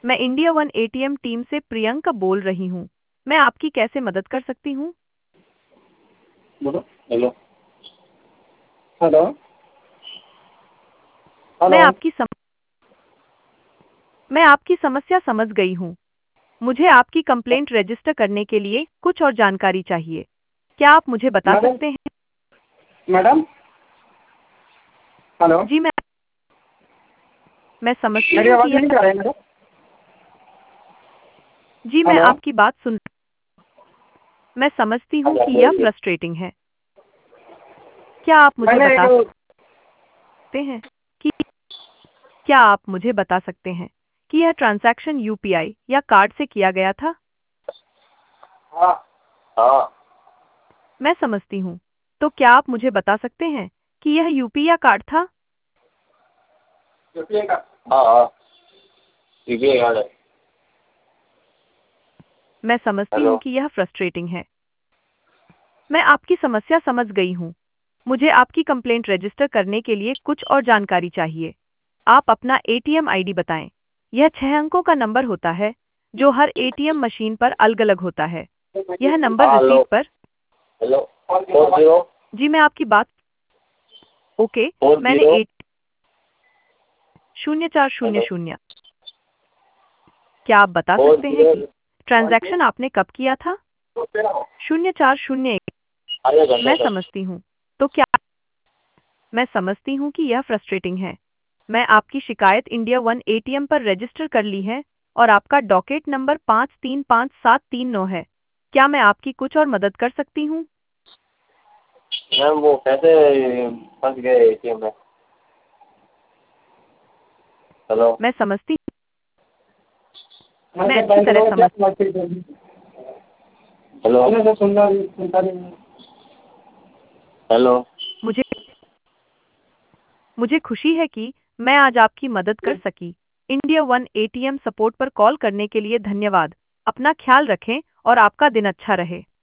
मैं India one ATM team से प्रियंका बोल रही हूँ। मैं आपकी कैसे मदद कर सकती हूँ? बोलो। हेलो। हेलो। मैं हेलो। आपकी सम... मैं आपकी समस्या समझ गई हूँ। मुझे आपकी कंप्लेंट रजिस्टर करने के लिए कुछ और जानकारी चाहिए। क्या आप मुझे बता मैडम। सकते हैं? मैडम। हेलो। जी, मैं समझती मेरी हूँ कि आवाज़ यह नहीं जा रही है मैडम? जी, मैं हेलो। आपकी बात सुन मैं समझती हूँ कि यह फ्रस्ट्रेटिंग है। क्या आप मुझे मैंने बता एक सकते हैं कि क्या आप मुझे बता सकते हैं कि यह ट्रांजैक्शन यूपीआई या कार्ड से किया गया था? हाँ। हाँ। मैं समझती हूँ। तो क्या आप मुझे बता सकते हैं कि यह यूपी या कार्ड था? यूपीआई का। हाँ हाँ। यूपीआई कार्ड है। मैं समझती हेलो। हूँ कि यह फ्रस्ट्रेटिंग है। मैं आपकी समस्या समझ गई हूँ। मुझे आपकी कंप्लेंट रजिस्टर करने के लिए कुछ और जानकारी चाहिए। आप अपना एटीएम आईडी बताएं। यह 6 अंकों का नंबर होता है, जो हर एटीएम मशीन पर अलग-अलग होता है। यह नंबर हाँ हेलो। रिसीट पर हेलो। 40। जी, मैं आपकी बात ओके, मैंने 40। हेलो। 0400। क्या आप बता सकते हैं 40। कि ट्रांजैक्शन आपने कब किया था? 0401। आधा घंटा मैं तक। समझती हूँ। तो क्या मैं समझती हूँ कि यह फ्रस्ट्रेटिंग है। मैं आपकी शिकायत इंडिया वन एटीएम पर रजिस्टर कर ली है और आपका डॉकेट नंबर 535739 है। क्या मैं आपकी कुछ और मदद कर सकती हूँ? मैम वो पैसे फंस गए एटीएम में। हेलो। मैं समझती मैंने मैं कहा अच्छी बैंक तरह लोग क्या समझ बातचीत होगी? हेलो। मैंने तो सुनता नहीं। हेलो। मुझे मुझे खुशी है कि मैं आज आपकी मदद कर सकी। इंडिया वन एटीएम सपोर्ट पर कॉल करने के लिए धन्यवाद। अपना ख्याल रखें और आपका दिन अच्छा रहे।